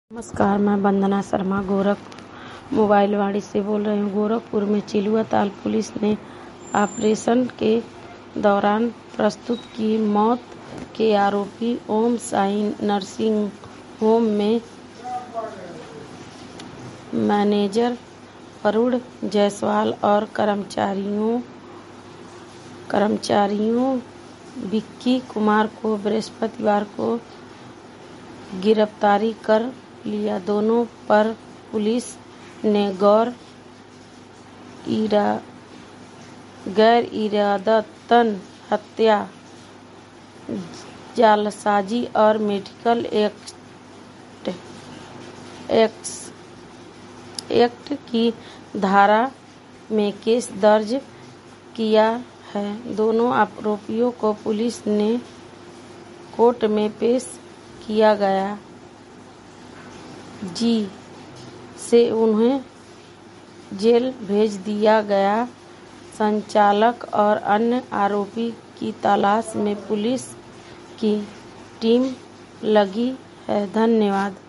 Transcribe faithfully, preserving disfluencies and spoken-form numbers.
नमस्कार, मैं वंदना शर्मा गोरख मोबाइल वाणी से बोल रही हूँ। गोरखपुर में चिलुआ ताल पुलिस ने ऑपरेशन के दौरान प्रसूति की मौत के आरोपी ओम साई नर्सिंग होम में मैनेजर वरुण जायसवाल और कर्मचारियों कर्मचारियों विक्की कुमार को बृहस्पतिवार को गिरफ्तार कर लिया। दोनों पर पुलिस ने गौर इरा गैर इरादतन हत्या, जालसाजी और मेडिकल एक्ट एक्स एक्ट की धारा में केस दर्ज किया है। दोनों आरोपियों को पुलिस ने कोर्ट में पेश किया गया, जी से उन्हें जेल भेज दिया गया। संचालक और अन्य आरोपी की तलाश में पुलिस की टीम लगी है। धन्यवाद।